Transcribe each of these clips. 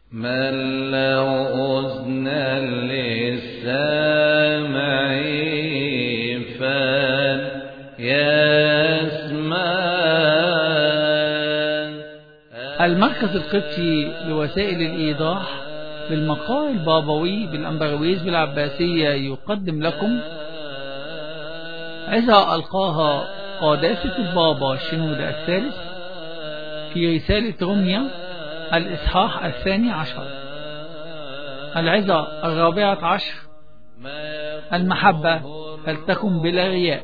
من له أذن للسامع فليسمع. المركز القبطي لوسائل الإيضاح بالمقال البابوي بالأنبرويز بالعباسية يقدم لكم عظة ألقاها قداسة البابا شنودة الثالث في رسالة روميا الإصحاح 12. العظة 14. المحبة فلتكن بلا رياء.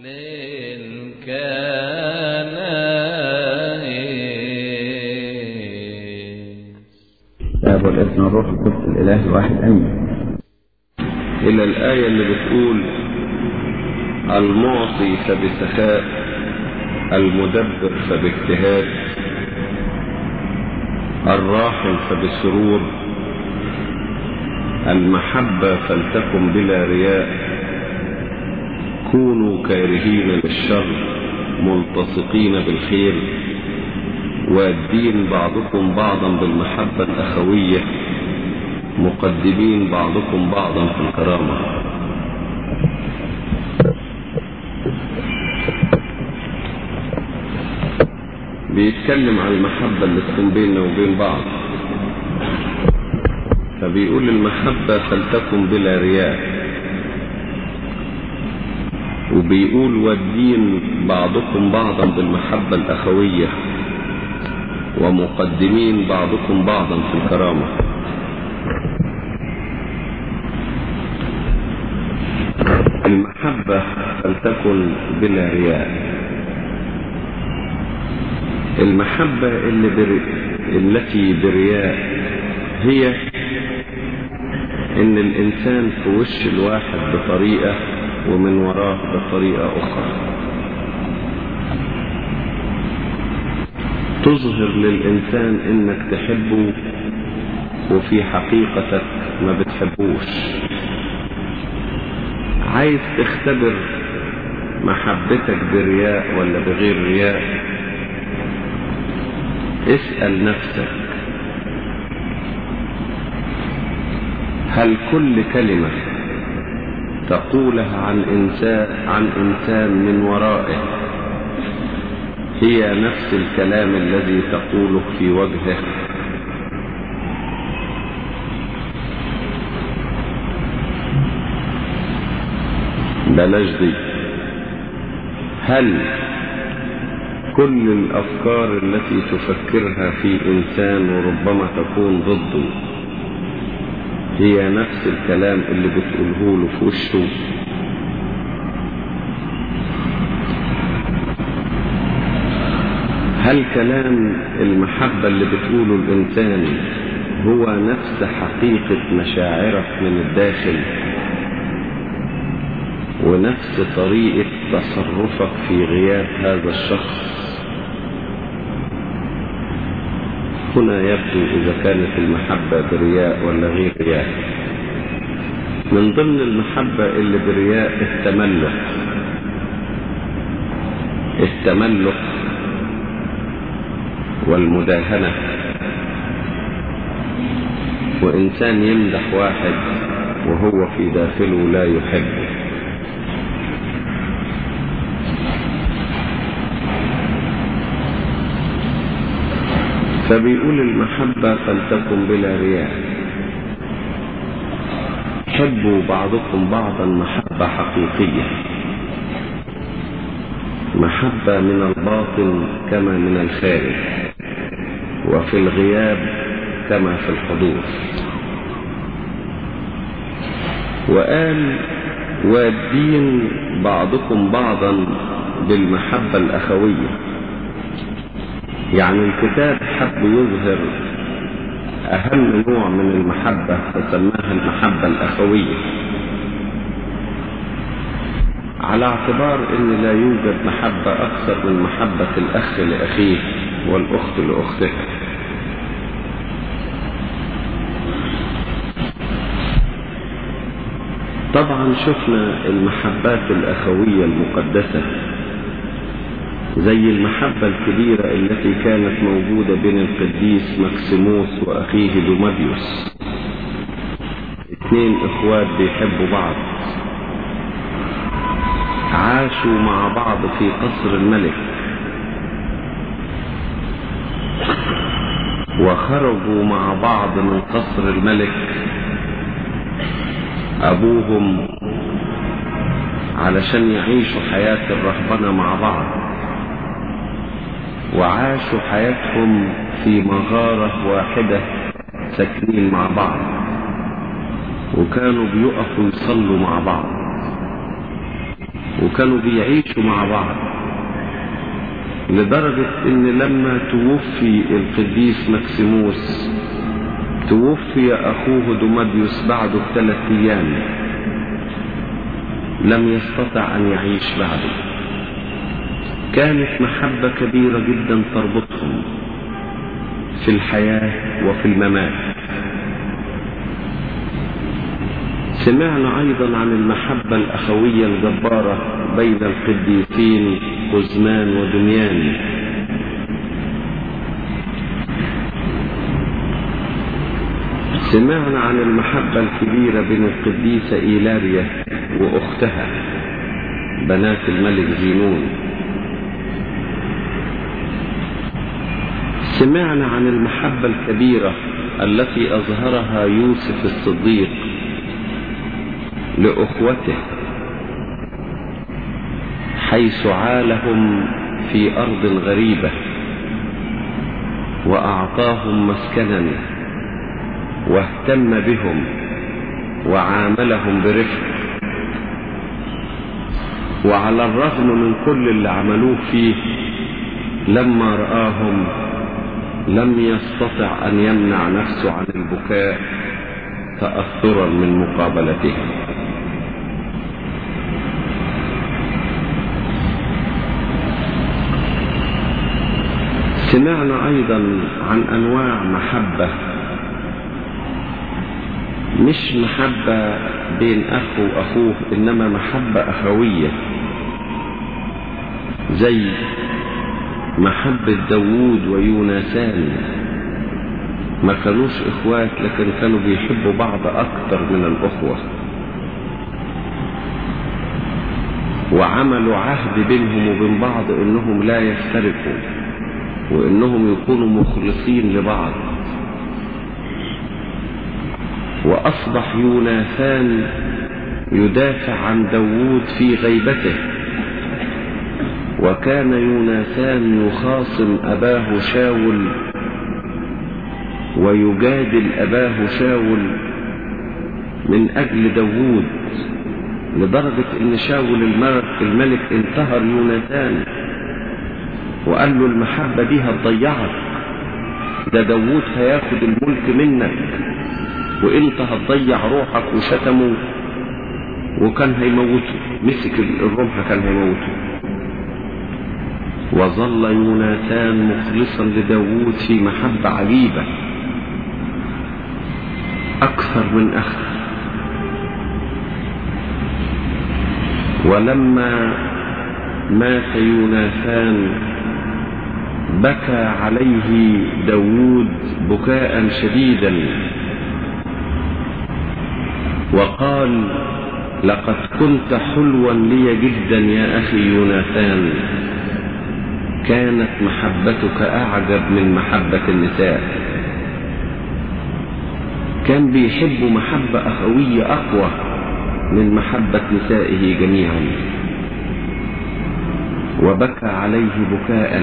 الآب والابن والروح القدس الإله الواحد آمين. إلى الآية اللي بتقول المعطي فبسخاء المدبر فباجتهاد الراحم فبسرور المحبة فلتكن بلا رياء كونوا كارهين للشر ملتصقين بالخير وادين بعضكم بعضا بالمحبة الأخوية مقدمين بعضكم بعضا في الكرامة. بيتكلم عن المحبة اللي تكون بيننا وبين بعض، فبيقول المحبة فلتكن بلا رياء، وبيقول والدين بعضكم بعضا بالمحبة الأخوية ومقدمين بعضكم بعضا في الكرامة. المحبة فلتكن بلا رياء. المحبة التي برياء هي ان الانسان في وش الواحد بطريقة ومن وراه بطريقة اخرى، تظهر للانسان انك تحبه وفي حقيقتك ما بتحبوش. عايز تختبر محبتك برياء ولا بغير رياء؟ اسأل نفسك، هل كل كلمة تقولها عن إنسان من ورائه هي نفس الكلام الذي تقوله في وجهه؟ بلاش دي. هل كل الأفكار التي تفكرها في إنسان وربما تكون ضده هي نفس الكلام اللي بتقوله له في وشه؟ هل كلام المحبة اللي بتقوله الإنسان هو نفس حقيقة مشاعرك من الداخل ونفس طريقة تصرفك في غياب هذا الشخص؟ هنا يبدو إذا كانت المحبة برياء ولا غير رياء. من ضمن المحبة اللي برياء التملق والمداهنة، وإنسان يمدح واحد وهو في داخله لا يحبه. فبيقول المحبة فلتكن بلا رياء. حبوا بعضكم بعضا محبة حقيقية، محبة من الباطن كما من الخارج، وفي الغياب كما في الحضور. وقال والدين بعضكم بعضا بالمحبة الأخوية. يعني الكتاب حب يظهر أهم نوع من المحبة فسماها المحبة الأخوية، على اعتبار أن لا يوجد محبة أكثر من محبة الأخ لأخيه والأخت لأختها. طبعا شفنا المحبات الأخوية المقدسة زي المحبة الكبيرة التي كانت موجودة بين القديس مكسيموس وأخيه دوماديوس، 2 إخوات بيحبوا بعض، عاشوا مع بعض في قصر الملك، وخرجوا مع بعض من قصر الملك أبوهم علشان يعيشوا حياة الرهبنة مع بعض، وعاشوا حياتهم في مغارة واحدة ساكنين مع بعض، وكانوا بيقفوا يصلوا مع بعض، وكانوا بيعيشوا مع بعض، لدرجة ان لما توفي القديس مكسيموس توفي اخوه دوماديوس بعده ب3 أيام، لم يستطع ان يعيش بعده. كانت محبة كبيرة جدا تربطهم في الحياة وفي الممات. سمعنا ايضا عن المحبة الاخوية الجبارة بين القديسين قزمان ودميان. سمعنا عن المحبة الكبيرة بين القديسة إيلاريا وأختها بنات الملك زينون. سمعنا عن المحبة الكبيرة التي أظهرها يوسف الصديق لأخوته حيث عالهم في أرض غريبة وأعطاهم مسكنا واهتم بهم وعاملهم برفق، وعلى الرغم من كل اللي عملوه فيه لما رآهم لم يستطع أن يمنع نفسه عن البكاء تأثرا من مقابلتهم. سمعنا أيضا عن أنواع محبة، مش محبة بين أخ وأخوه، إنما محبة أخوية، زي محبة داوود ويونسان. ما كانوش إخوات لكن كانوا بيحبوا بعض أكتر من الأخوة، وعملوا عهد بينهم وبين بعض إنهم لا يفترقوا وإنهم يكونوا مخلصين لبعض. وأصبح يونسان يدافع عن داوود في غيبته، وكان يونسان يخاصم أباه شاول ويجادل أباه شاول من أجل داوود، لدرجة إن شاول الملك انتهر يونسان وقال له المحبة دي هتضيعك، ده داوود هياخد الملك منك وانت هتضيع روحك، وشتمه وكان هيموته، مسك الرمح كان هيموته. وظل يونسان مخلصا لداوود في محبة عجيبة أكثر من أخ. ولما مات يونسان بكى عليه داوود بكاء شديدا وقال لقد كنت حلوا لي جدا يا أخي يونسان، كانت محبتك أعجب من محبة النساء. كان بيحب محبة أخوية أقوى من محبة نسائه جميعا، وبكى عليه بكاء،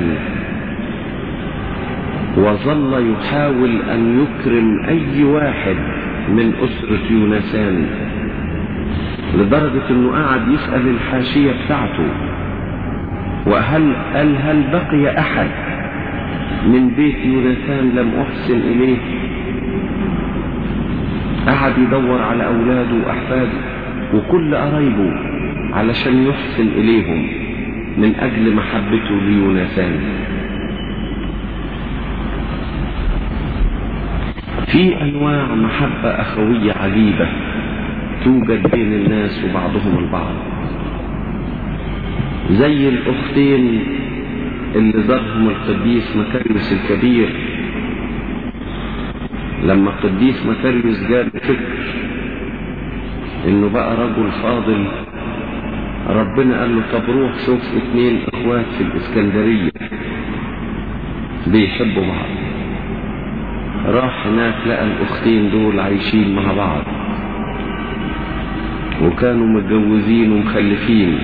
وظل يحاول أن يكرم أي واحد من أسرة يونسان، لدرجة أنه قاعد يسأل الحاشية بتاعته هل بقي أحد من بيت يونسان لم أحسن إليه؟ قاعد يدور على أولاده وأحفاده وكل قرايبه علشان يحسن إليهم من أجل محبته ليونسان. في أنواع محبة أخوية عجيبة توجد بين الناس وبعضهم البعض، زي الأختين اللي زارهم القديس مكاريوس الكبير. لما القديس مكاريوس جاب فكر انه بقى رجل فاضل، ربنا قال له طب روح شوف 2 اخوات في الاسكندرية بيحبوا بعض. راح هناك لقى الاختين دول عايشين مع بعض وكانوا متجوزين ومخلفين،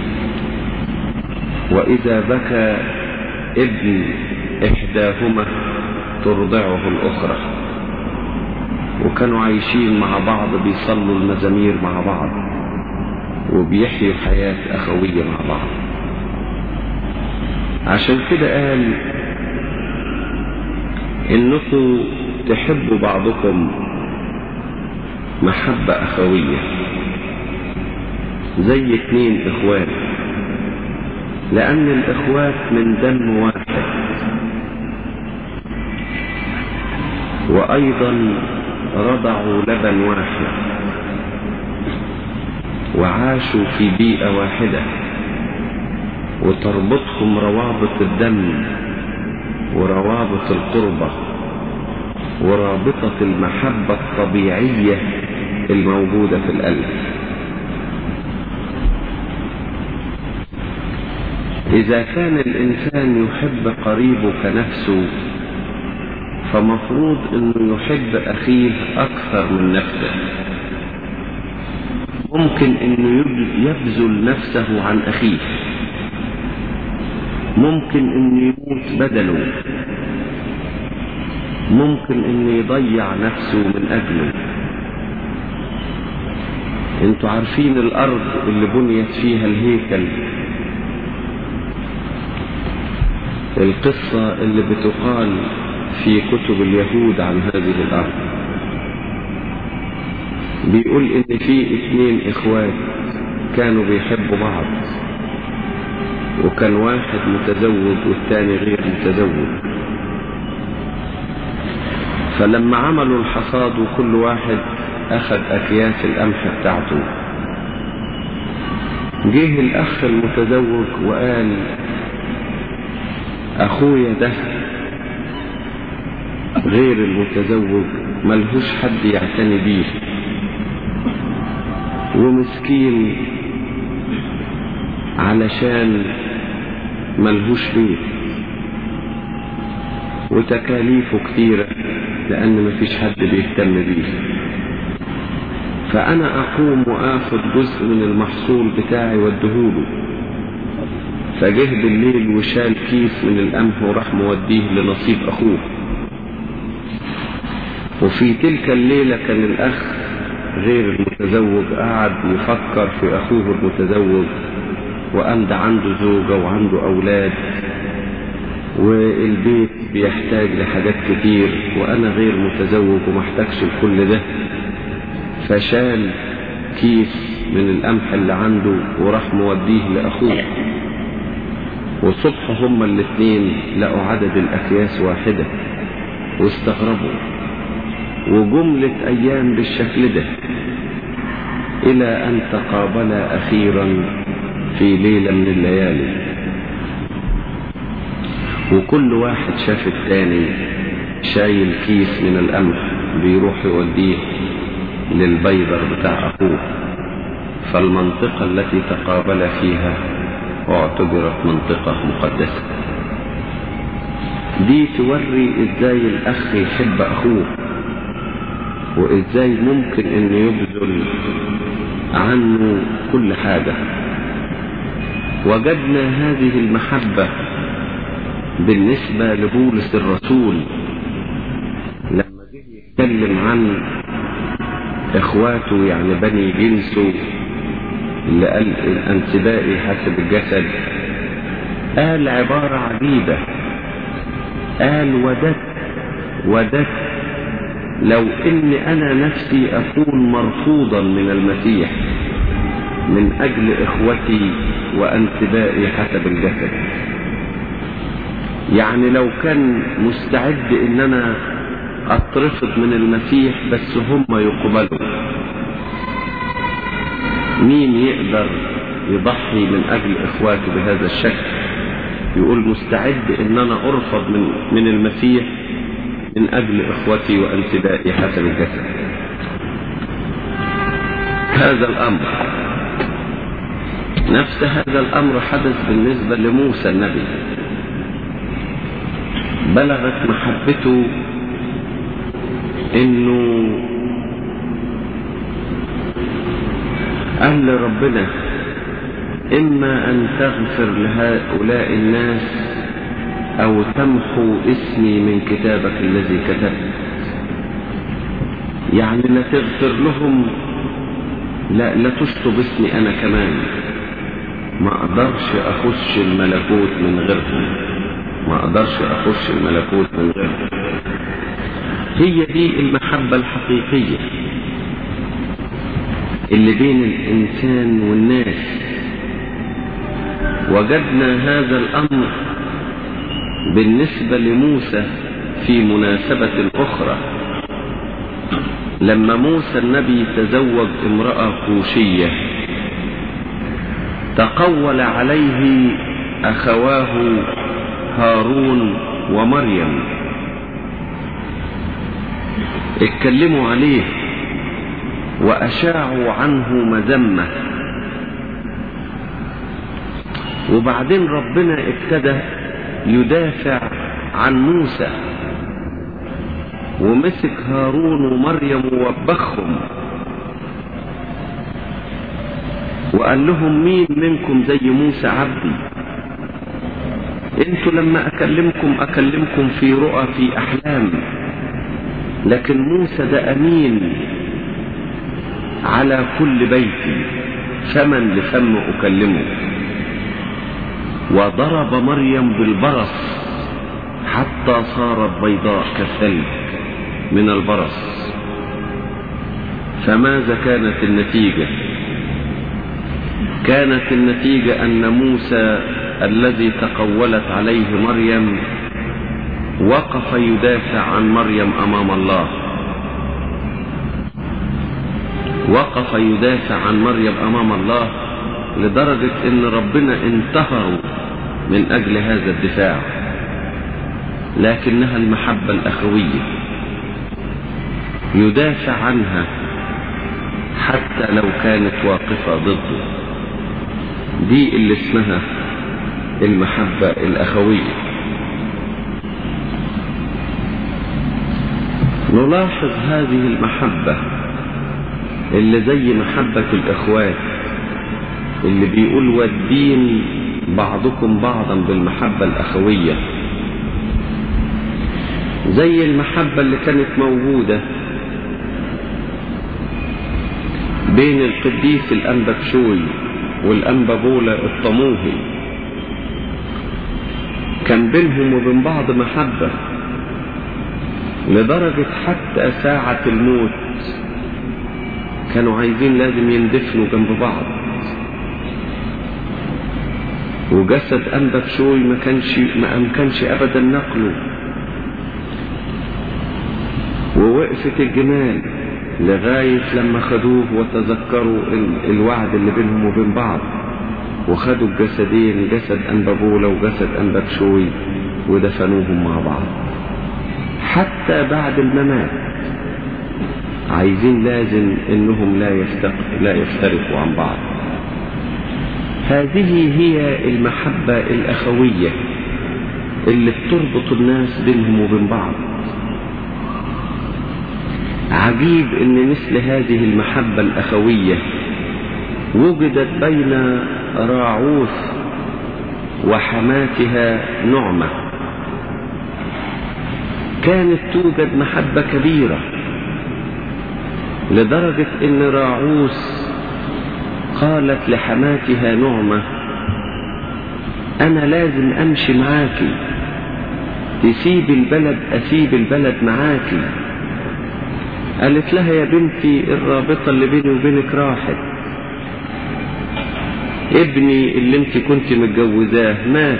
واذا بكى ابن احداهما ترضعه الاخرى، وكانوا عايشين مع بعض بيصلوا المزامير مع بعض وبيحيوا حياة أخوية مع بعض. عشان كده قال إنكم تحبوا بعضكم محبة أخوية زي 2 إخوات، لأن الإخوات من دم واحد، وأيضا رضعوا لبن واحد وعاشوا في بيئة واحدة، وتربطهم روابط الدم وروابط القربة ورابطة المحبة الطبيعية الموجودة في القلب. إذا كان الإنسان يحب قريبه كنفسه، فمفروض انه يحب اخيه اكثر من نفسه. ممكن انه يبذل نفسه عن اخيه، ممكن انه يموت بدله، ممكن انه يضيع نفسه من اجله. انتوا عارفين الارض اللي بنيت فيها الهيكل، القصة اللي بتقال في كتب اليهود عن هذه الأرض، بيقول إن في 2 إخوات كانوا بيحبوا بعض، وكان واحد متزوج والتاني غير متزوج. فلما عملوا الحصاد وكل واحد أخذ أكياس القمح بتاعته، جه الأخ المتزوج وقال أخويا ده غير المتزوج ملهوش حد يعتني بيه، ومسكين علشان ملهوش بيت، وتكاليفه كتيرة لأن مفيش حد بيهتم بيه. فأنا أقوم وآخذ جزء من المحصول بتاعي وادهوله. فجه بالليل وشال كيس من القمح وراح موديه لنصيب أخوه. وفي تلك الليلة كان الأخ غير المتزوج قاعد يفكر في أخوه المتزوج، وقام ده عنده زوجة وعنده أولاد والبيت بيحتاج لحاجات كتير، وأنا غير متزوج ومحتاجش لكل ده. فشال كيس من القمح اللي عنده وراح موديه لأخوه. والصبح هما الاثنين لقوا عدد الأكياس واحدة واستغربوا، وجملة أيام بالشكل ده إلى أن تقابلا أخيرا في ليلة من الليالي، وكل واحد شاف الثاني شايل كيس من القمح بيروح يوديه للبيضر بتاع أخوه. فالمنطقة التي تقابل فيها اعتبرت منطقة مقدسة. دي توري ازاي الأخ يحب أخوه، وازاي ممكن انه يبذل عنه كل حاجة. وجدنا هذه المحبة بالنسبة لبولس الرسول لما جه يتكلم عن اخواته، يعني بني جنسه اللي قال الانسبائي حسب الجسد، قال عبارة عجيبة، قال وددت لو اني انا نفسي اكون مرفوضا من المسيح من اجل اخوتي وانسبائي حسب الجسد. يعني لو كان مستعد ان انا اترفض من المسيح بس هم يقبلوا، مين يقدر يضحي من اجل اخواته بهذا الشكل؟ يقول مستعد ان انا ارفض من المسيح من اجل اخوتي وانتبائي حسب الجسد. هذا الامر نفس هذا الامر حدث بالنسبة لموسى النبي. بلغت محبته انه قال لربنا اما ان تغفر لهؤلاء الناس او تمحو اسمي من كتابك الذي كتبت. يعني لا تغفر لهم، لا تشطب اسمي انا كمان. ما اقدرش اخش الملكوت من غيرهم، ما اقدرش اخش الملكوت من غيرهم. هي دي المحبة الحقيقية اللي بين الانسان والناس. وجدنا هذا الامر بالنسبة لموسى في مناسبة اخرى، لما موسى النبي تزوج امرأة كوشية تقول عليه اخواه هارون ومريم، اتكلموا عليه واشاعوا عنه مذمة. وبعدين ربنا ابتدى يدافع عن موسى ومسك هارون ومريم ووبخهم وقال لهم مين منكم زي موسى عبدي؟ انتوا لما اكلمكم في رؤى في احلام، لكن موسى ده امين على كل بيتي، فما لفم اكلمه. وضرب مريم بالبرص حتى صارت بيضاء كالثلج من البرص. فماذا كانت النتيجة؟ كانت النتيجة أن موسى الذي تقولت عليه مريم وقف يدافع عن مريم أمام الله، وقف يدافع عن مريم أمام الله، لدرجة أن ربنا انتهروا من أجل هذا الدفاع. لكنها المحبة الأخوية يدافع عنها حتى لو كانت واقفة ضده. دي اللي اسمها المحبة الأخوية. نلاحظ هذه المحبة اللي زي محبة الأخوات اللي بيقول والدين بعضكم بعضا بالمحبة الأخوية، زي المحبة اللي كانت موجودة بين القديس الأنبا بشوي والأنبا بولا الطموهي. كان بينهم وبين بعض محبة لدرجة حتى ساعة الموت كانوا عايزين لازم يندفنوا جنب بعض. وجسد أنبا بشوي ما أمكنش أبدا نقله، ووقفت الجمال لغاية لما خدوه وتذكروا الوعد اللي بينهم وبين بعض، وخدوا الجسدين، جسد أنبا بولا وجسد أنبا بشوي، ودفنوهم مع بعض. حتى بعد الممات عايزين لازم انهم لا يفترقوا عن بعض. هذه هي المحبة الأخوية اللي بتربط الناس بينهم وبين بعض. عجيب ان مثل هذه المحبة الأخوية وجدت بين راعوث وحماتها نعمة. كانت توجد محبة كبيرة لدرجة ان راعوث قالت لحماتها نعمة انا لازم امشي معاكي، تسيب البلد اسيب البلد معاكي. قالت لها يا بنتي الرابطة اللي بيني وبينك راحت، ابني اللي انت كنت متجوزاه مات،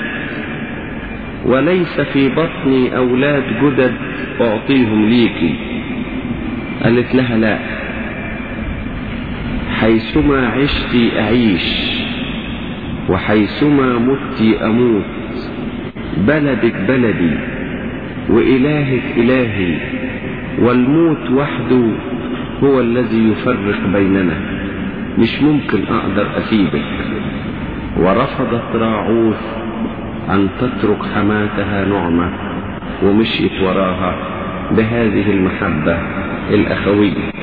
وليس في بطني اولاد جدد اعطيهم ليكي. قالت لها لا، حيثما عشتي اعيش وحيثما متي اموت، بلدك بلدي وإلهك إلهي، والموت وحده هو الذي يفرق بيننا، مش ممكن أقدر أسيبك. ورفضت راعوث أن تترك حماتها نعمة ومشيت وراها بهذه المحبة الأخوية.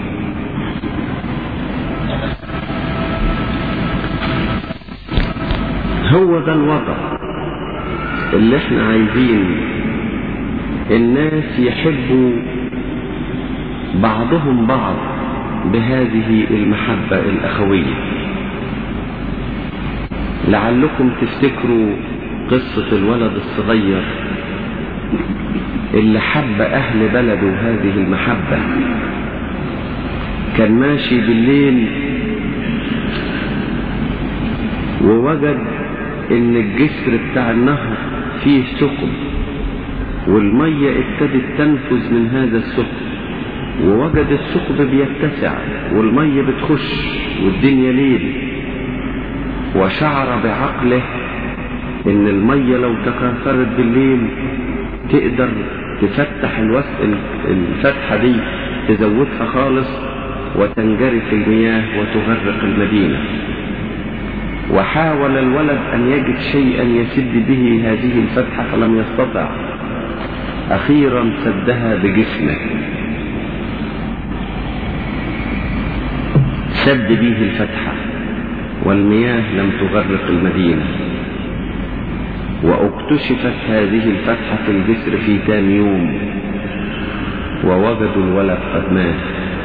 هو ده الوضع اللي احنا عايزين الناس يحبوا بعضهم بعض بهذه المحبة الأخوية. لعلكم تفتكروا قصة الولد الصغير اللي حب أهل بلده هذه المحبة. كان ماشي بالليل ووجد ان الجسر بتاع النهر فيه ثقب، والمية ابتدت تنفذ من هذا الثقب، ووجد الثقب بيتسع والمية بتخش والدنيا ليل، وشعر بعقله ان المية لو تكاثرت بالليل تقدر تفتح الفتحة دي، تزودها خالص وتنجرف المياه وتغرق المدينة. وحاول الولد أن يجد شيئا يسد به هذه الفتحة فلم يستطع. أخيرا سدها بجسمه، سد به الفتحة والمياه لم تغرق المدينة. واكتشفت هذه الفتحة في الجسر في ثاني يوم، ووجدوا الولد قد مات،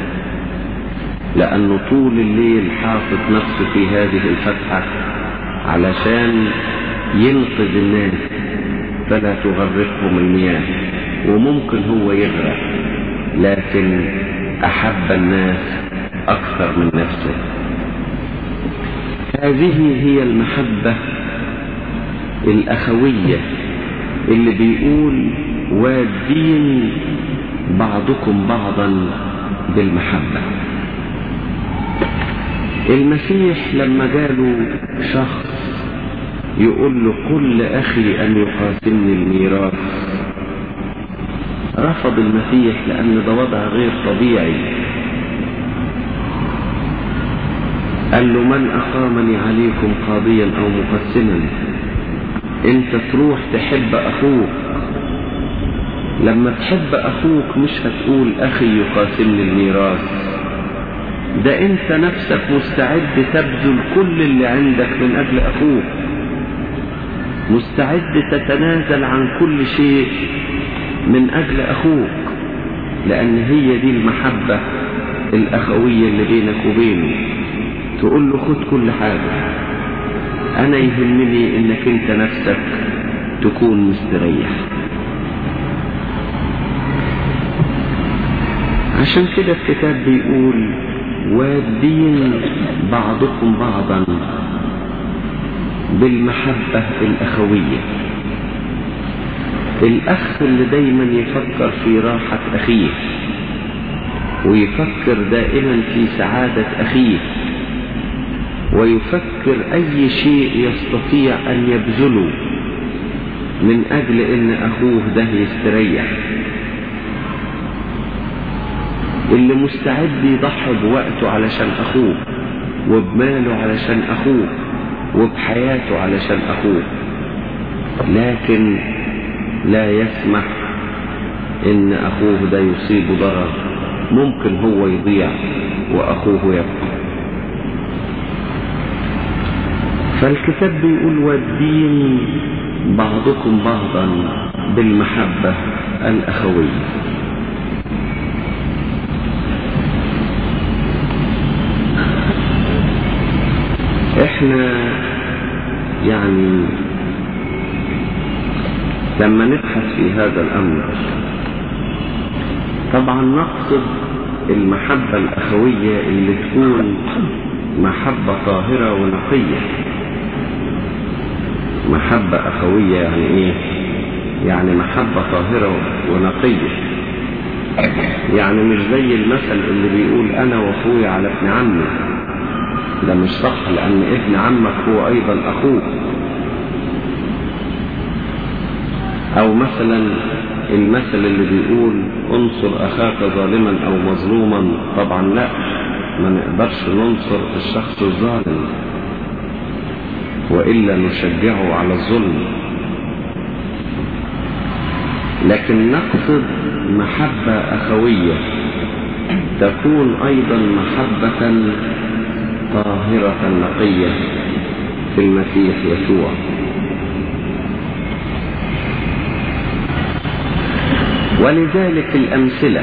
لأنه طول الليل حاطط نفسه في هذه الفتحة علشان ينقذ الناس فلا تغرقهم المياه، وممكن هو يغرق لكن أحب الناس أكثر من نفسه. هذه هي المحبة الأخوية اللي بيقول وادين بعضكم بعضا بالمحبة. المسيح لما جاله شخص يقول له قل لأخي أن يقاسمني الميراث، رفض المسيح لأن ده وضع غير طبيعي. قال له من أقامني عليكم قاضيا أو مقسما؟ انت تروح تحب أخوك، لما تحب أخوك مش هتقول أخي يقاسمني الميراث، ده انت نفسك مستعد تبذل كل اللي عندك من أجل أخوك، مستعد تتنازل عن كل شيء من أجل أخوك، لأن هي دي المحبة الأخوية اللي بينك وبينه. تقول له خد كل حاجة، أنا يهمني إنك أنت نفسك تكون مستريح. عشان كده الكتاب بيقول وادين بعضكم بعضا بالمحبة الأخوية. الأخ اللي دايما يفكر في راحة أخيه ويفكر دائما في سعادة أخيه ويفكر أي شيء يستطيع أن يبذله من أجل أن أخوه ده يستريح، اللي مستعد يضحي بوقته علشان أخوه وبماله علشان أخوه وبحياته علشان أخوه، لكن لا يسمح إن أخوه ده يصيبه ضرر، ممكن هو يضيع وأخوه يبقى. فالكتاب بيقول والدين بعضكم بعضا بالمحبة الأخوية. احنا يعني لما نبحث في هذا الأمر طبعا نقصد المحبة الأخوية اللي تكون محبة طاهرة ونقية. محبة أخوية يعني إيه؟ يعني محبة طاهرة ونقية، يعني مش زي المثل اللي بيقول أنا وأخوي على ابن عمي، ده مش صح، لأن ابن عمك هو أيضا أخوك. أو مثلا المثل اللي بيقول انصر أخاك ظالما أو مظلوما، طبعا لا، ما نقدرش ننصر الشخص الظالم وإلا نشجعه على الظلم، لكن نقصد محبة أخوية تكون أيضا محبة طاهرة نقية في المسيح يسوع. ولذلك الأمثلة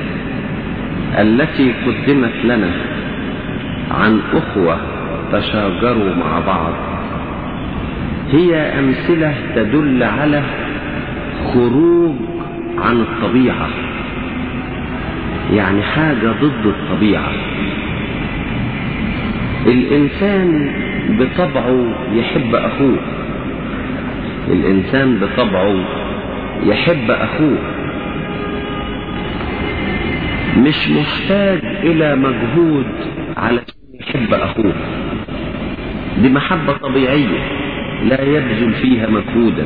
التي قدمت لنا عن أخوة تشاجروا مع بعض هي أمثلة تدل على خروج عن الطبيعة، يعني حاجة ضد الطبيعة. الإنسان بطبعه يحب أخوه، الإنسان بطبعه يحب أخوه، مش محتاج إلى مجهود على يحب أخوه، دي محبة طبيعية لا يبذل فيها مجهودا.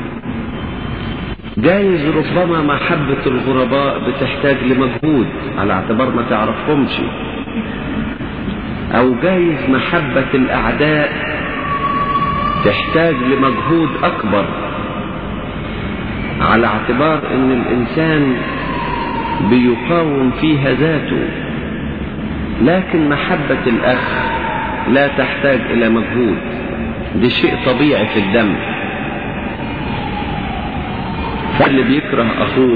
جايز ربما محبة الغرباء بتحتاج لمجهود على اعتبار ما تعرفهمش، أو جايز محبة الأعداء تحتاج لمجهود أكبر على اعتبار أن الإنسان بيقاوم فيها ذاته. لكن محبة الأخ لا تحتاج إلى مجهود، دي شيء طبيعي في الدم. فاللي بيكره أخوه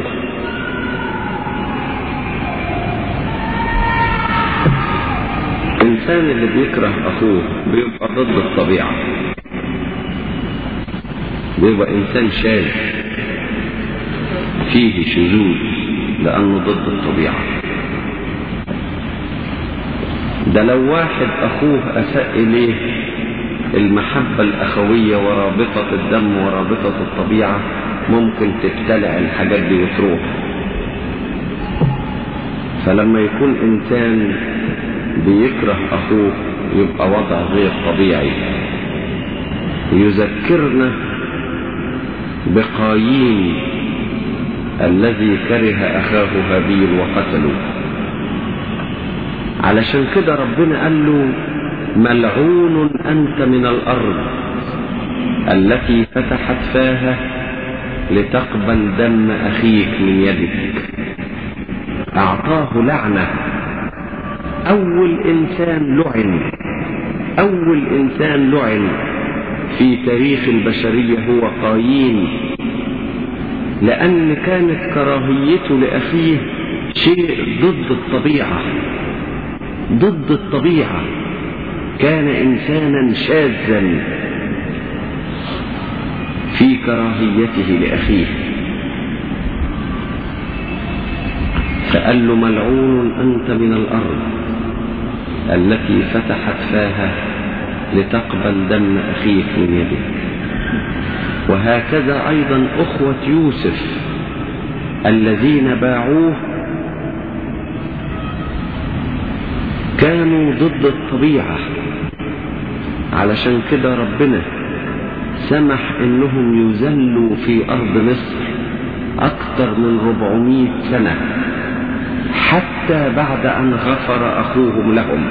الإنسان اللي بيكره أخوه بيبقى ضد الطبيعة، بيبقى إنسان شاذ فيه شذوذ لأنه ضد الطبيعة. ده لو واحد أخوه أساء إليه المحبة الأخوية ورابطة الدم ورابطة الطبيعة ممكن تبتلع الحاجات دي وتروح. فلما يكون إنسان بيكره أخوه يبقى وضع غير طبيعي. يذكرنا بقايين الذي كره أخاه هابيل وقتله. علشان كده ربنا قال له ملعون أنت من الأرض التي فتحت فاها لتقبل دم أخيك من يدك. أعطاه لعنة. أول إنسان لعن في تاريخ البشرية هو قايين، لأن كانت كراهيته لأخيه شيء ضد الطبيعة. كان إنسانا شاذا في كراهيته لأخيه، فقال له ملعون أنت من الأرض التي فتحت فاها لتقبل دم أخيك من يدك. وهكذا أيضا أخوة يوسف الذين باعوه كانوا ضد الطبيعة. علشان كده ربنا سمح انهم يذلوا في ارض مصر اكثر من 400 سنة حتى بعد ان غفر اخوهم لهم،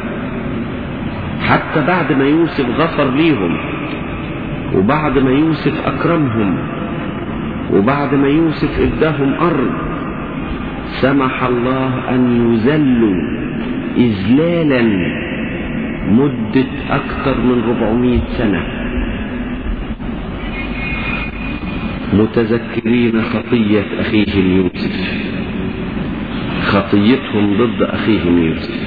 حتى بعد ما يوسف غفر ليهم، وبعد ما يوسف اكرمهم، وبعد ما يوسف اداهم ارض، سمح الله ان يذلوا إذلالا مدة أكثر من 400 سنة، متذكرين خطية أخيهم يوسف، خطيتهم ضد أخيهم يوسف.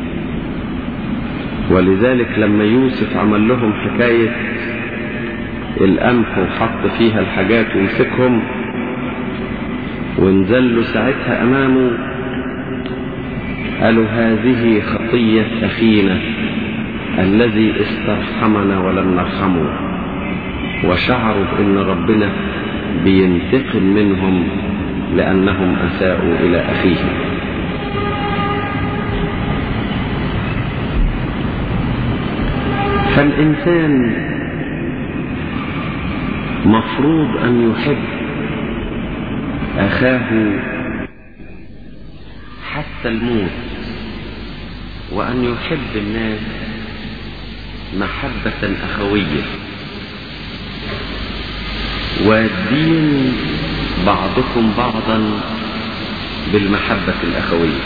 ولذلك لما يوسف عمل لهم حكاية القمح وحط فيها الحاجات ومسكهم ونزلوا ساعتها أمامه، قالوا هذه خطية أخينا الذي استرحمنا ولم نرحمه، وشعروا بأن ربنا بينتقم منهم لأنهم أساءوا إلى أخيهم. فالإنسان مفروض أن يحب أخاه حتى الموت، وأن يحب الناس محبة أخوية، والدين بعضكم بعضا بالمحبة الأخوية.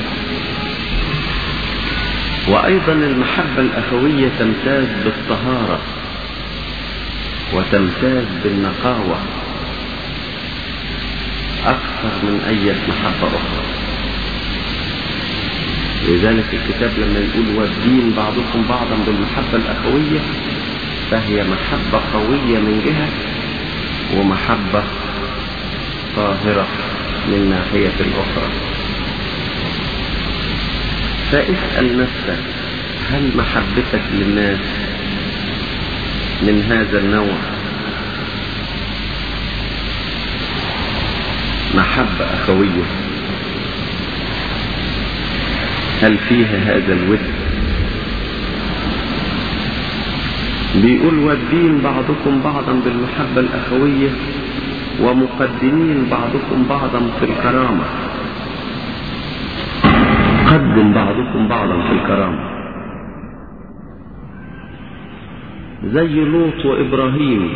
وأيضا المحبة الأخوية تمتاز بالطهارة وتمتاز بالنقاوة أكثر من أي محبة أخرى. لذلك الكتاب لما يقول والدين بعضكم بعضا بالمحبة الأخوية، فهي محبة قوية من جهة ومحبة طاهرة من ناحية أخرى. فاسأل نفسك، هل محبتك للناس من هذا النوع؟ محبة أخوية؟ هل فيها هذا الود؟ بيقول والدين بعضكم بعضا بالمحبة الأخوية ومقدمين بعضكم بعضا في الكرامة. قدم بعضكم بعضا في الكرامة، زي لوط وإبراهيم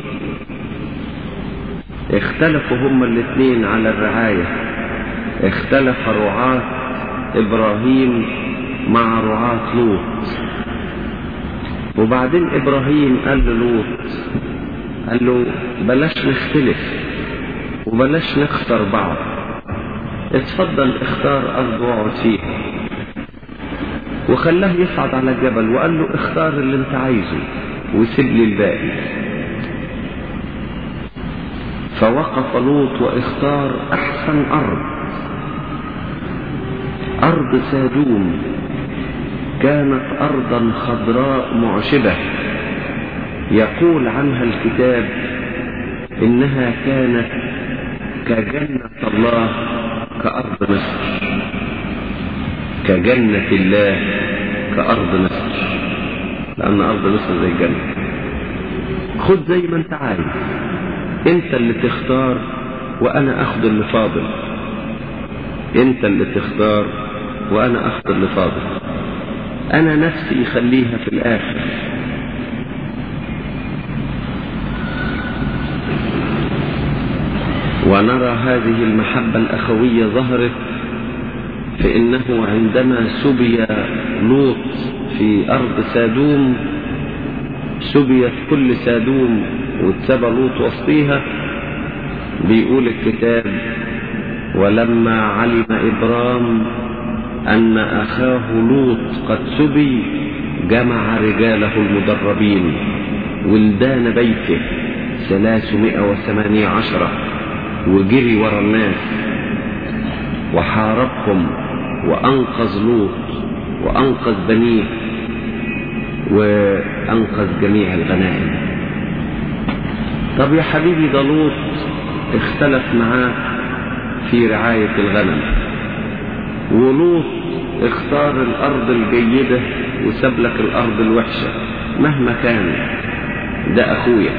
اختلفوا هما الاثنين على الرعاية. اختلف رعاة إبراهيم مع رعاة لوط، وبعدين إبراهيم قال للوط، قال له بلاش نختلف وبلاش نختار بعض، اتفضل اختار أرض واقعد فيها. وخلاه يصعد على الجبل وقال له اختار اللي انت عايزه وسيب لي الباقي. فوقف لوط واختار أحسن أرض سادوم. كانت أرضا خضراء معشبة، يقول عنها الكتاب إنها كانت كجنة الله كأرض مصر، كجنة الله كأرض مصر، لأن أرض مصر زي الجنة. خد زي ما انت عايز، انت اللي تختار وأنا أخذ اللي فاضل. انت اللي تختار وأنا أخذ اللي فاضل. أنا نفسي خليها في الآخر. ونرى هذه المحبة الأخوية ظهرت في إنه عندما سبي لوط في أرض سادوم، سبيت كل سادوم واتسبى لوط وسطيها. بيقول الكتاب ولما علم إبرام أن أخاه لوط قد سبي جمع رجاله المدربين ولدان بيته 318 وجري ورا الناس وحاربهم وأنقذ لوط وأنقذ بنيه وأنقذ جميع الغنائم. طب يا حبيبي ده لوط اختلف معاه في رعاية الغنم، ولوط اختار الأرض الجيدة وساب لك الأرض الوحشة. مهما كان ده أخويا.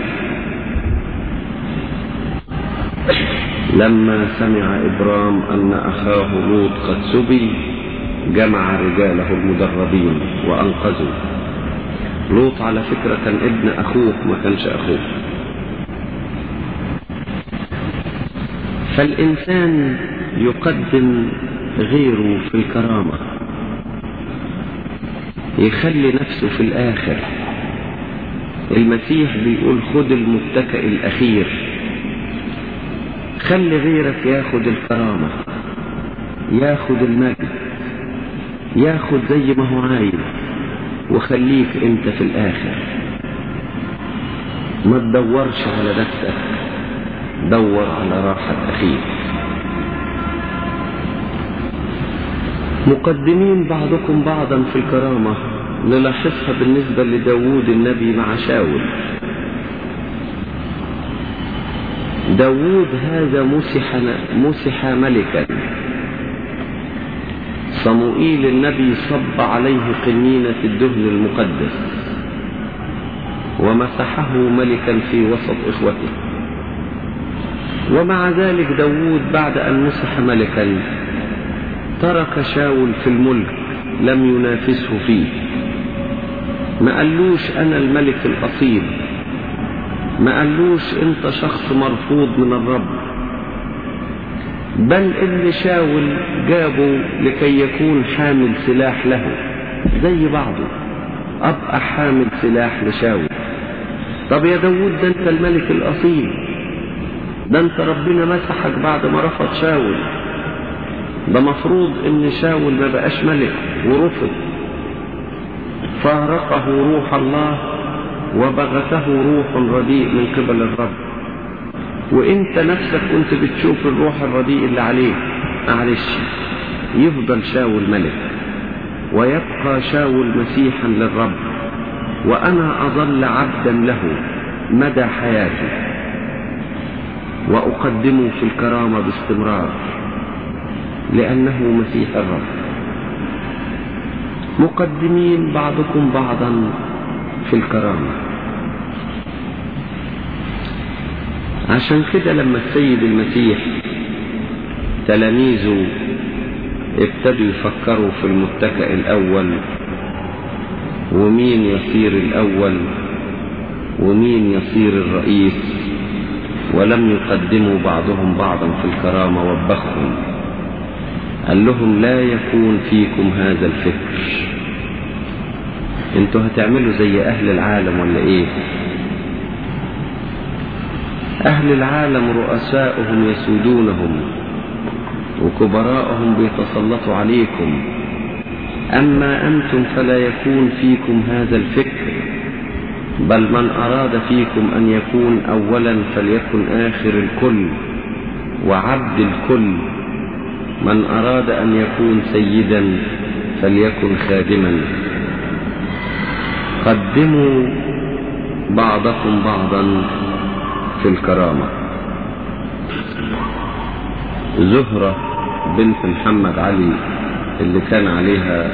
لما سمع إبرام أن أخاه لوط قد سبي جمع رجاله المدربين وأنقذوا. لوط على فكرة كان ابن أخوه، ما كانش أخوه. فالإنسان يقدم غيره في الكرامة، يخلي نفسه في الآخر. المسيح بيقول خد المتكئ الأخير. خلي غيرك ياخد الكرامة، ياخد المجد، ياخد زي ما هو عايز، وخليك انت في الآخر. ما تدورش على نفسك، دور على راحة أخيك. مقدمين بعضكم بعضا في الكرامة نلاحظها بالنسبة لداود النبي مع شاول. داود هذا مسح ملكا. صموئيل النبي صب عليه قنينة الدهن المقدس ومسحه ملكا في وسط إخوته. ومع ذلك داود بعد أن مسح ملكا ترك شاول في الملك، لم ينافسه فيه. ما قالوش أنا الملك الأصيل، ما قالوش أنت شخص مرفوض من الرب، بل إن شاول جابه لكي يكون حامل سلاح له زي بعضه. أبقى حامل سلاح لشاول. طب يا داود ده أنت الملك الأصيل، ده أنت ربنا مسحك بعد ما رفض شاول، ده مفروض إن شاول ما بقاش ملك ورفض. فارقه روح الله وبغته روح رديء من قبل الرب، وانت نفسك كنت بتشوف الروح الرديء اللي عليه. معلش، يفضل شاول ملك ويبقى شاول مسيحا للرب، وانا اظل عبدا له مدى حياتي واقدمه في الكرامة باستمرار لانه مسيح الرب. مقدمين بعضكم بعضا في الكرامة. عشان كده لما السيد المسيح تلاميذه ابتدوا يفكروا في المتكئ الأول ومين يصير الأول ومين يصير الرئيس، ولم يقدموا بعضهم بعضا في الكرامة، وبخهم قال لهم لا يكون فيكم هذا الفكر. انتوا هتعملوا زي أهل العالم ولا ايه؟ أهل العالم رؤساؤهم يسودونهم وكبراءهم بيتسلطوا عليكم، أما أنتم فلا يكون فيكم هذا الفكر، بل من أراد فيكم أن يكون أولا فليكن آخر الكل وعبد الكل. من أراد أن يكون سيدا فليكن خادما. قدموا بعضكم بعضا في الكرامة. زهرة بنت محمد علي اللي كان عليها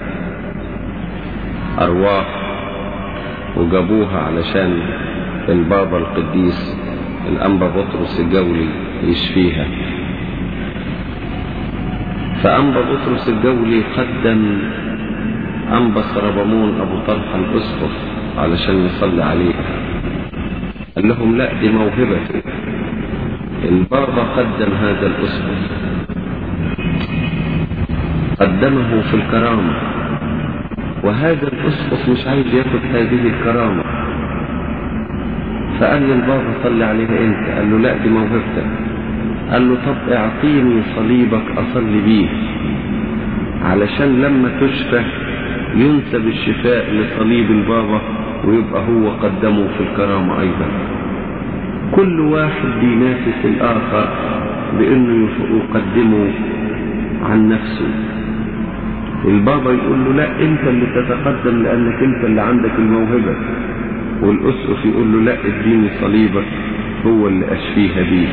أرواح وجابوها علشان البابا القديس الأنبا بطرس الجولي يشفيها، فأنبا بطرس الجولي قدم أنبا سربمون أبو طلحة الأسقف علشان يصلي عليها. قال لهم لا، دي موهبتي. البابا قدم هذا الأسقف، قدمه في الكرامة، وهذا الأسقف مش عايز ياخد هذه الكرامة. فقال للبابا صلي عليها انت. قال له لا، دي موهبتك. قال له طب اعطيني صليبك اصلي بيه علشان لما تشفى ينسب الشفاء لصليب البابا ويبقى هو قدمه في الكرامة ايضا. كل واحد بينافس الاخر بانه يقدمه عن نفسه. البابا يقول له لا، انت اللي تتقدم لانك انت اللي عندك الموهبة، والاسقف يقول له لا، اديني صليبك هو اللي اشفيها بيه.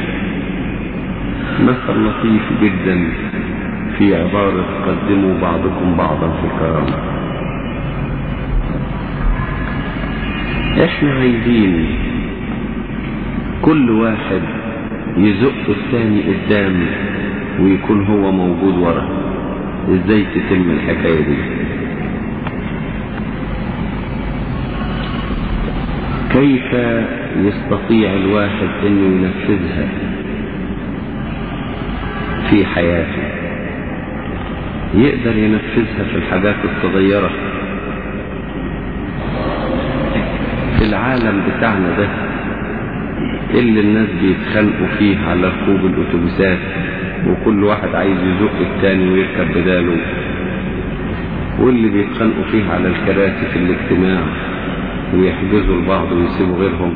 مثل لطيف جدا في عبارة قدموا بعضكم بعضا في الكرامة. احنا عايزين كل واحد يزق الثاني قدام ويكون هو موجود ورا. ازاي تتم الحكاية دي؟ كيف يستطيع الواحد انه ينفذها في حياته؟ يقدر ينفذها في الحاجات الصغيرة في العالم بتاعنا ده اللي الناس بيتخانقوا فيه على ركوب الأتوبيسات، وكل واحد عايز يزق التاني ويركب بداله، واللي بيتخانقوا فيه على الكراسي في الاجتماع ويحجزوا البعض ويسيبوا غيرهم.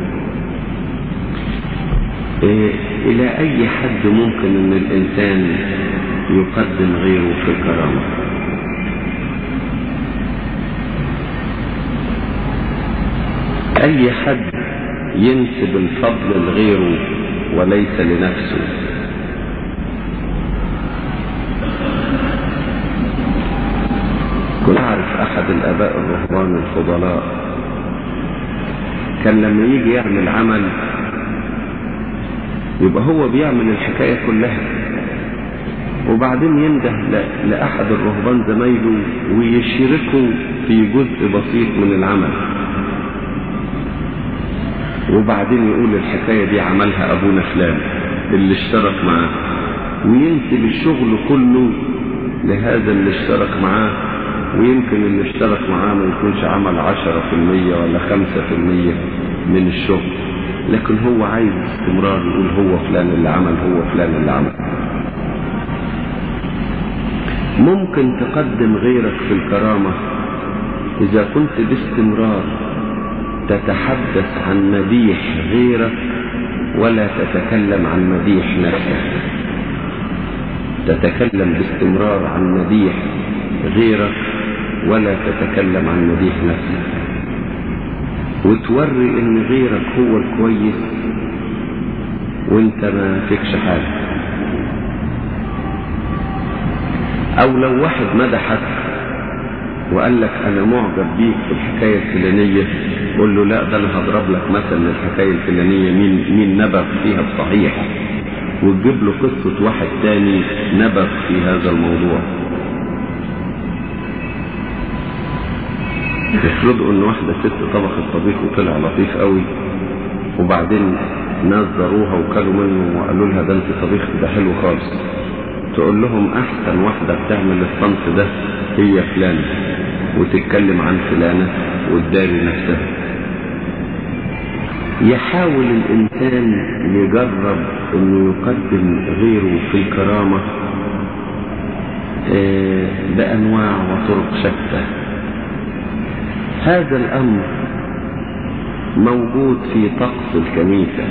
إلى أي حد ممكن أن الإنسان يقدم غيره في الكرامة؟ أي حد ينسب الفضل لغيره وليس لنفسه. كنت أعرف أحد الآباء الرهبان الفضلاء كان لما يجي يعمل عمل يبقى هو بيعمل الحكاية كلها، وبعدين ينده لأحد الرهبان زمايله ويشاركه في جزء بسيط من العمل، وبعدين يقول الحكاية دي عملها أبونا فلان اللي اشترك معاه، وينسب الشغل كله لهذا اللي اشترك معاه، ويمكن اللي اشترك معاه ما يكونش عمل 10% ولا 5% من الشغل، لكن هو عايز استمرار يقول هو فلان اللي عمل، هو فلان اللي عمل. ممكن تقدم غيرك في الكرامة إذا كنت باستمرار تتحدث عن مديح غيرك ولا تتكلم عن مديح نفسك. تتكلم باستمرار عن مديح غيرك ولا تتكلم عن مديح نفسك، وتوري ان غيرك هو الكويس وانت ما فيكش حاجة. او لو واحد مدحك وقال لك انا معجب بيك في الحكاية الفلانية، قول له لا ده انا هضرب لك مثلا الحكاية الفلانية مين نبغ فيها بصحيح، وتجيب له قصة واحد تاني نبغ في هذا الموضوع. افرضوا ان واحدة ست طبخت طبيخ وطلع لطيف قوي، وبعدين ناس زاروها وكلوا منه وقالوا لها ده انت طبيخك ده حلو خالص، تقول لهم احسن واحدة بتعمل الصنف ده هي فلانة، وتتكلم عن فلانة وتداري نفسها. يحاول الانسان يجرب انه يقدم غيره في الكرامة بانواع وطرق شتى. هذا الامر موجود في طقس الكنيسة.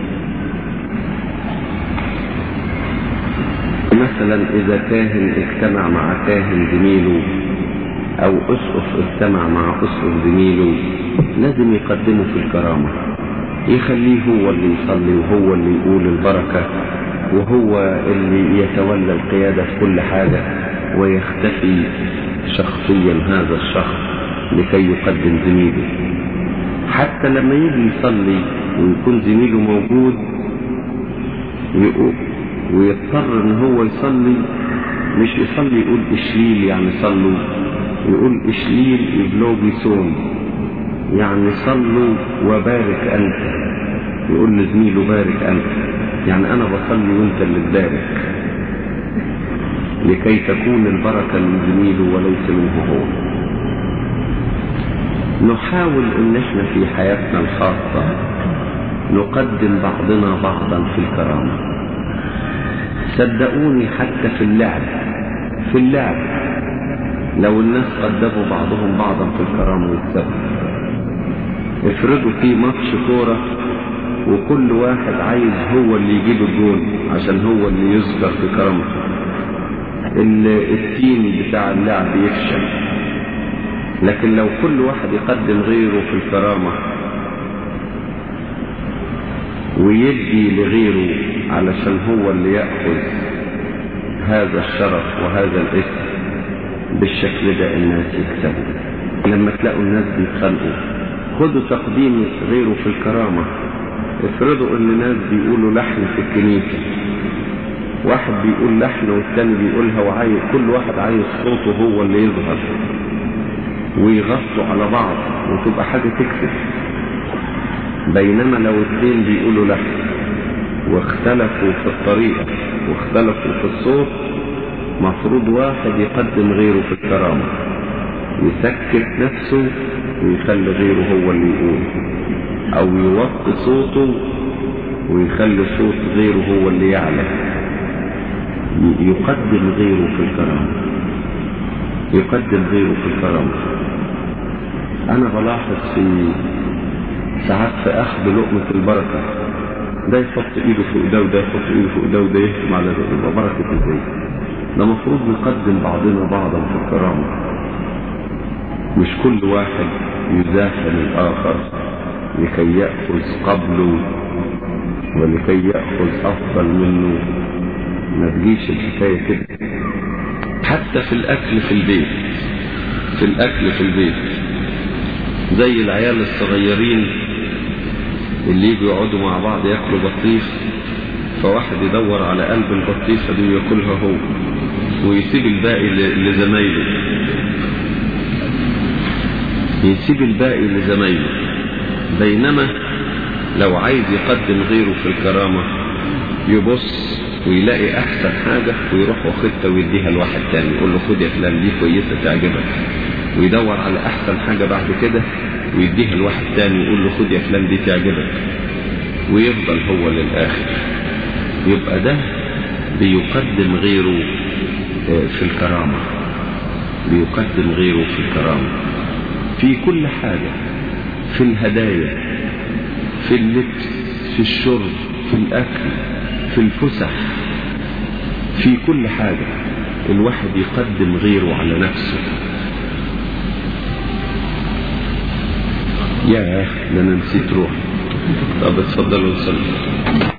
مثلا اذا كاهن اجتمع مع كاهن زميله او اسقف اجتمع مع اسقف زميله، لازم يقدمه في الكرامة، يخليه هو اللي يصلي وهو اللي يقول البركة وهو اللي يتولى القيادة في كل حاجة، ويختفي شخصيا هذا الشخص لكي يقدم زميله. حتى لما يجي يصلي ويكون زميله موجود ويضطر ان هو يصلي، مش يصلي يقول اشليل يعني صلوا، يقول اشليل يبلوغيسون يعني صلوا وبارك انت، يقول لزميله بارك انت، يعني انا بصلي وانت اللي تبارك، لكي تكون البركة لزميله وليس منه هو. نحاول ان احنا في حياتنا الخاصة نقدم بعضنا بعضا في الكرامة. صدقوني حتى في اللعب لو الناس قدموا بعضهم بعضا في الكرامة يكسبوا. افرضوا في ماتش كورة وكل واحد عايز هو اللي يجيب الجول عشان هو اللي يذكر في كرامته، التيم بتاع اللعب يفشل. لكن لو كل واحد يقدم غيره في الكرامة ويدي لغيره علشان هو اللي يأخذ هذا الشرف وهذا الاسم، بالشكل ده الناس يكسبوا. لما تلاقوا الناس بيتخانقوا خدوا تقديم غيره في الكرامة. افرضوا ان الناس بيقولوا لحن في الكنيسة، واحد بيقول لحن والتاني بيقولها، وعايز كل واحد عايز صوته هو اللي يظهر، ويغطوا على بعض وتبقى حاجة تكسب. بينما لو اتنين بيقولوا لحن واختلفوا في الطريقة واختلفوا في الصوت، مفروض واحد يقدم غيره في الكرامة، يسكت نفسه ويخلي غيره هو اللي يقول، او يوطي صوته ويخلي صوت غيره هو اللي يعلى. يقدم غيره في الكرامة، يقدم غيره في الكرامة. انا بلاحظ في ساعات في اخذ لقمة البركة، ده يحط ايده فوق ده وده يحط ايده فوق ده وده يهتم على ده، بركة ازاي؟ ده مفروض نقدم بعضنا بعضا في الكرامة، مش كل واحد يزاحم الآخر لكي يأخذ قبله ولكي يأخذ أفضل منه. ما تجيش الحكاية كده. حتى في الأكل في البيت زي العيال الصغيرين اللي يجوا يقعدوا مع بعض يأكلوا بطيخ، فواحد يدور على قلب البطيخة دي وياكلها هو ويسيب الباقي لزمايله، يسيب الباقي لزمايله. بينما لو عايز يقدم غيره في الكرامة يبص ويلاقي احسن حاجة ويروح واخدها ويديها لواحد تاني، يقول له خد يا فلان دي كويسة تعجبك، ويدور على احسن حاجة بعد كده ويديها لواحد تاني ويقول له خد يا فلان دي تعجبك، ويفضل هو للآخر. يبقى ده بيقدم غيره في الكرامة، بيقدم غيره في الكرامة في كل حاجة، في الهدايا، في اللبس، في الشرب، في الأكل، في الفسح، في كل حاجة الواحد يقدم غيره على نفسه. يا أخي أنا نسيت روح. طب اتفضلوا نصلي.